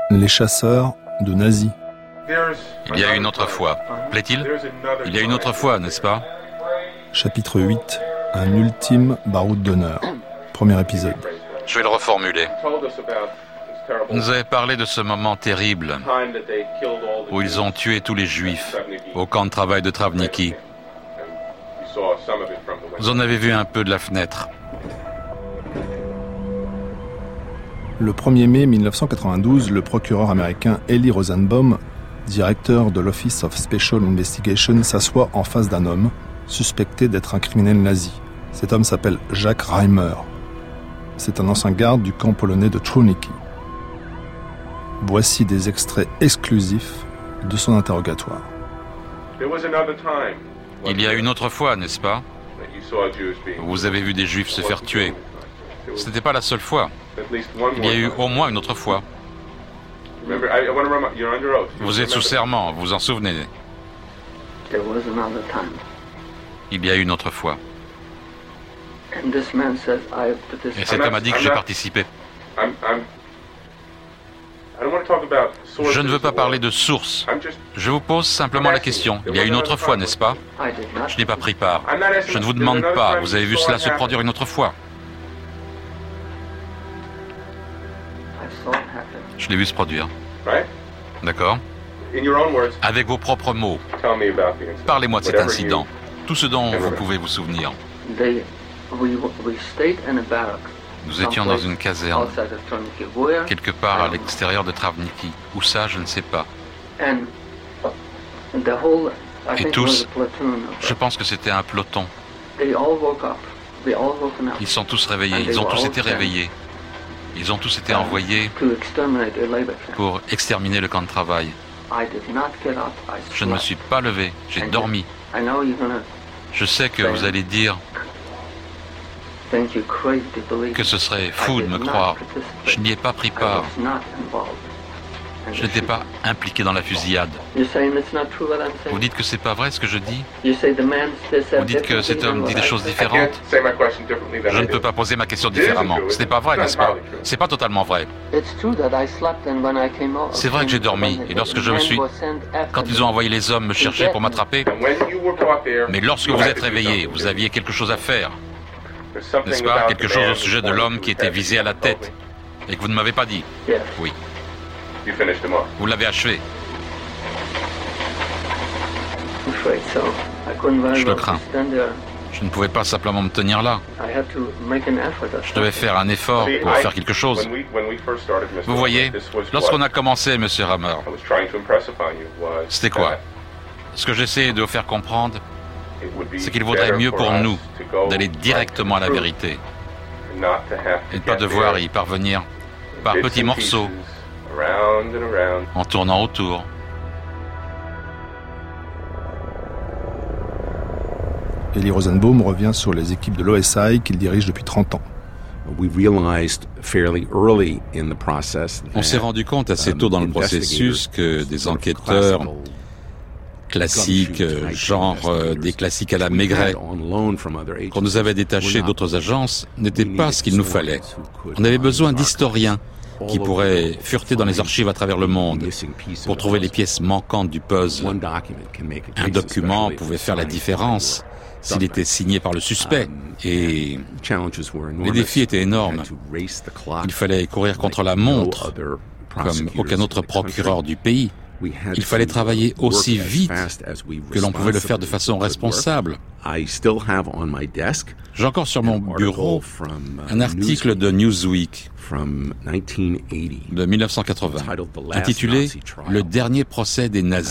Les chasseurs de nazis. Il y a une autre fois. Plaît-il ? Il y a une autre fois, n'est-ce pas ? Chapitre 8. Un ultime baroud d'honneur. Premier épisode. Je vais le reformuler. Vous nous avez parlé de ce moment terrible où ils ont tué tous les Juifs au camp de travail de Travniki. Vous en avez vu un peu de la fenêtre. Le 1er mai 1992, le procureur américain Eli Rosenbaum, directeur de l'Office of Special Investigation, s'assoit en face d'un homme suspecté d'être un criminel nazi. Cet homme s'appelle Jacques Reimer. C'est un ancien garde du camp polonais de Travniki. Voici des extraits exclusifs de son interrogatoire. Il y a une autre fois, n'est-ce pas ? Vous avez vu des Juifs se faire tuer. Ce n'était pas la seule fois. Il y a eu au moins une autre fois. Vous êtes sous serment, vous vous en souvenez ? Il y a eu une autre fois. Et cet homme a dit que j'ai participé. Je ne veux pas parler de source. Je vous pose simplement la question. Il y a une autre fois, n'est-ce pas ? Je n'ai pas pris part. Je ne vous demande pas. Vous avez vu cela se produire une autre fois ? Je l'ai vu se produire. D'accord ? Avec vos propres mots. Parlez-moi de cet incident. Tout ce dont vous pouvez vous souvenir. Nous étions dans une caserne, quelque part à l'extérieur de Travniki. Où ça, je ne sais pas. Et tous, je pense que c'était un peloton. Ils sont tous réveillés, ils ont tous été réveillés. Ils ont tous été envoyés pour exterminer le camp de travail. Je ne me suis pas levé, j'ai dormi. Je sais que vous allez dire que ce serait fou de me croire. Je n'y ai pas pris part. Je n'étais pas impliqué dans la fusillade. Vous dites que c'est pas vrai ce que je dis ? Vous dites que cet homme dit des choses différentes ? Je ne peux pas poser ma question différemment. Ce n'est pas vrai, n'est-ce pas ? C'est pas totalement vrai. C'est vrai que j'ai dormi, et lorsque je me suis... Quand ils ont envoyé les hommes me chercher pour m'attraper... Mais lorsque vous êtes réveillé, vous aviez quelque chose à faire. N'est-ce pas ? Quelque chose au sujet de l'homme qui était visé à la tête, et que vous ne m'avez pas dit. Oui. Vous l'avez achevé. Je le crains. Je ne pouvais pas simplement me tenir là. Je devais faire un effort pour faire quelque chose. Vous voyez, lorsqu'on a commencé, Monsieur Reimer, c'était quoi ? Ce que j'essayais de vous faire comprendre, c'est qu'il vaudrait mieux pour nous d'aller directement à la vérité et de ne pas devoir y parvenir par petits morceaux, en tournant autour. Eli Rosenbaum revient sur les équipes de l'OSI qu'il dirige depuis 30 ans. On s'est rendu compte assez tôt dans le processus que des enquêteurs classiques, genre des classiques à la Maigret, qu'on nous avait détachés d'autres agences, n'étaient pas ce qu'il nous fallait. On avait besoin d'historiens qui pourraient fureter dans les archives à travers le monde pour trouver les pièces manquantes du puzzle. Un document pouvait faire la différence s'il était signé par le suspect. Et les défis étaient énormes. Il fallait courir contre la montre, comme aucun autre procureur du pays. Il fallait travailler aussi vite que l'on pouvait le faire de façon responsable. J'ai encore sur mon bureau un article de Newsweek de 1980, intitulé « Le dernier procès des nazis ».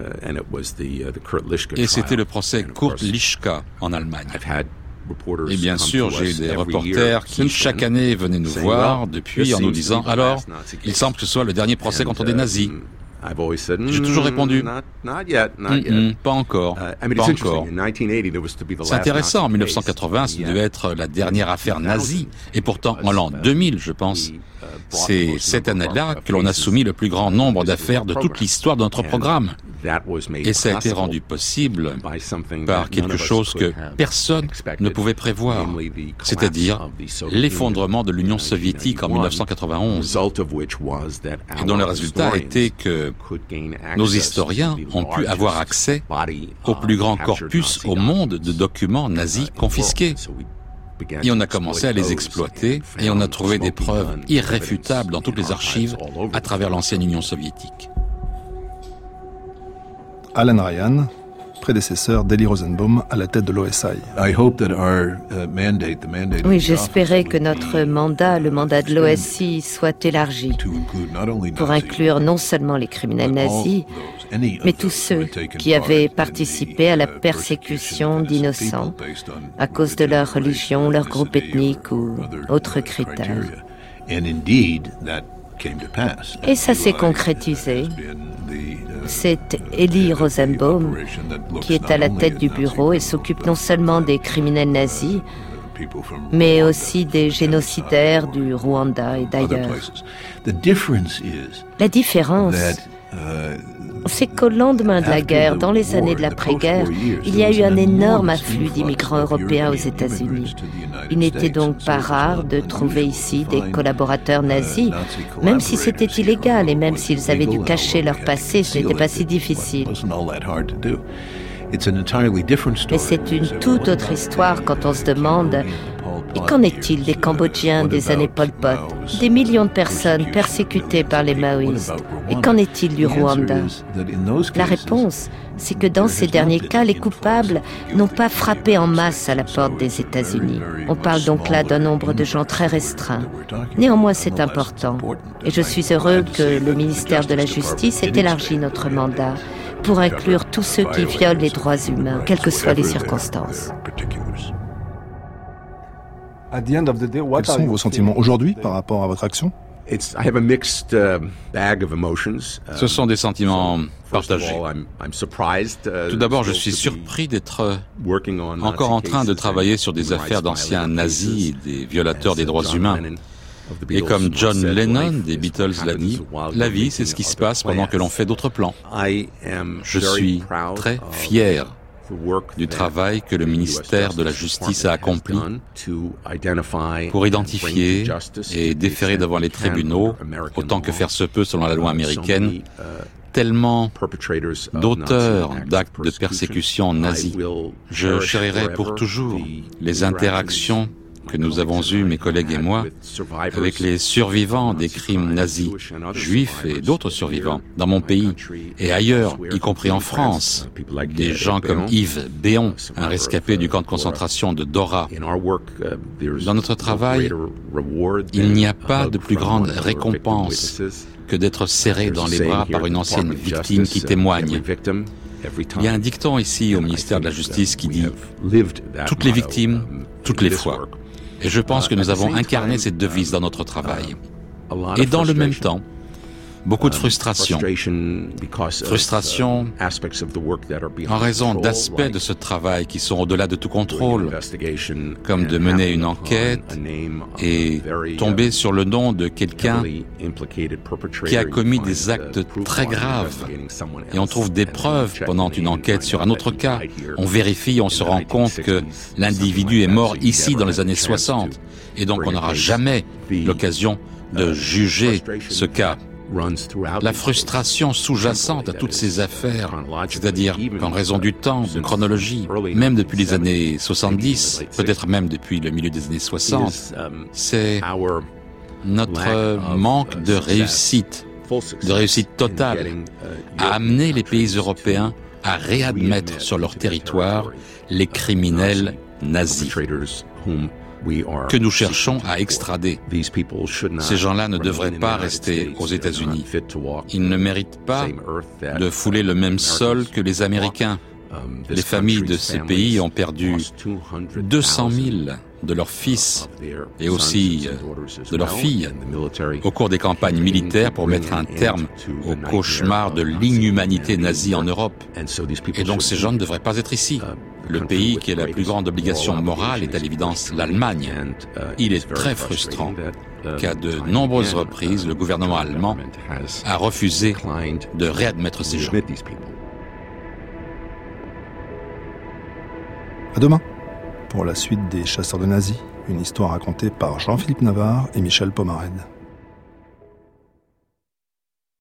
Et c'était le procès Kurt Lischka en Allemagne. Et bien sûr, j'ai eu des reporters qui chaque année venaient nous voir depuis en nous disant « Alors, il semble que ce soit le dernier procès contre des nazis ». J'ai toujours répondu pas encore, pas encore. C'est intéressant, en 1980, ça devait être la dernière affaire nazie. Et pourtant, en l'an 2000, je pense, c'est cette année-là que l'on a soumis le plus grand nombre d'affaires de toute l'histoire de notre programme. Et ça a été rendu possible par quelque chose que personne ne pouvait prévoir, c'est-à-dire l'effondrement de l'Union soviétique en 1991, et dont le résultat était que nos historiens ont pu avoir accès au plus grand corpus au monde de documents nazis confisqués. Et on a commencé à les exploiter et on a trouvé des preuves irréfutables dans toutes les archives à travers l'ancienne Union soviétique. Alan Ryan, prédécesseur d'Eli Rosenbaum à la tête de l'OSI. Oui, j'espérais que notre mandat, le mandat de l'OSI, soit élargi pour inclure non seulement les criminels nazis, mais tous ceux qui avaient participé à la persécution d'innocents à cause de leur religion, leur groupe ethnique ou autres critères. Et ça s'est concrétisé. C'est Eli Rosenbaum qui est à la tête du bureau et s'occupe non seulement des criminels nazis, mais aussi des génocidaires du Rwanda et d'ailleurs. La différence, c'est qu'au lendemain de la guerre, dans les années de l'après-guerre, il y a eu un énorme afflux d'immigrants européens aux États-Unis. Il n'était donc pas rare de trouver ici des collaborateurs nazis, même si c'était illégal et même s'ils avaient dû cacher leur passé, ce n'était pas si difficile. Mais c'est une toute autre histoire quand on se demande et qu'en est-il des Cambodgiens des années Pol Pot, des millions de personnes persécutées par les maoïstes? Et qu'en est-il du Rwanda? La réponse, c'est que dans ces derniers cas, les coupables n'ont pas frappé en masse à la porte des États-Unis. On parle donc là d'un nombre de gens très restreint. Néanmoins, c'est important. Et je suis heureux que le ministère de la Justice ait élargi notre mandat pour inclure tous ceux qui violent les droits humains, quelles que soient les circonstances. Quels sont vos sentiments aujourd'hui par rapport à votre action? Ce sont des sentiments partagés. Tout d'abord, je suis surpris d'être encore en train de travailler sur des affaires d'anciens nazis et des violateurs des droits humains. Et comme John Lennon des Beatles l'a dit, la vie, c'est ce qui se passe pendant que l'on fait d'autres plans. Je suis très fier du travail que le ministère de la Justice a accompli pour identifier et déférer devant les tribunaux, autant que faire se peut selon la loi américaine, tellement d'auteurs d'actes de persécution nazis. Je chérirai pour toujours les interactions que nous avons eues, mes collègues et moi, avec les survivants des crimes nazis, juifs et d'autres survivants, dans mon pays et ailleurs, y compris en France. Des gens comme Yves Béon, un rescapé du camp de concentration de Dora. Dans notre travail, il n'y a pas de plus grande récompense que d'être serré dans les bras par une ancienne victime qui témoigne. Il y a un dicton ici au ministère de la Justice qui dit « Toutes les victimes, toutes les fois ». Et je pense que nous avons incarné cette devise dans notre travail. Et dans le même temps, beaucoup de frustration. Frustration en raison d'aspects de ce travail qui sont au-delà de tout contrôle, comme de mener une enquête et tomber sur le nom de quelqu'un qui a commis des actes très graves. Et on trouve des preuves pendant une enquête sur un autre cas. On vérifie, on se rend compte que l'individu est mort ici dans les années 60. Et donc on n'aura jamais l'occasion de juger ce cas. La frustration sous-jacente à toutes ces affaires, c'est-à-dire qu'en raison du temps, de chronologie, même depuis les années 70, peut-être même depuis le milieu des années 60, c'est notre manque de réussite totale à amener les pays européens à réadmettre sur leur territoire les criminels nazis que nous cherchons à extrader. Ces gens-là ne devraient pas rester aux États-Unis. Ils ne méritent pas de fouler le même sol que les Américains. Les familles de ces pays ont perdu 200 000 de leurs fils et aussi de leurs filles au cours des campagnes militaires pour mettre un terme au cauchemar de l'inhumanité nazie en Europe. Et donc ces gens ne devraient pas être ici. Le pays qui a la plus grande obligation morale est à l'évidence l'Allemagne. Il est très frustrant qu'à de nombreuses reprises, le gouvernement allemand a refusé de réadmettre ces gens. À demain pour la suite des Chasseurs de nazis, une histoire racontée par Jean-Philippe Navarre et Michel Pomarède.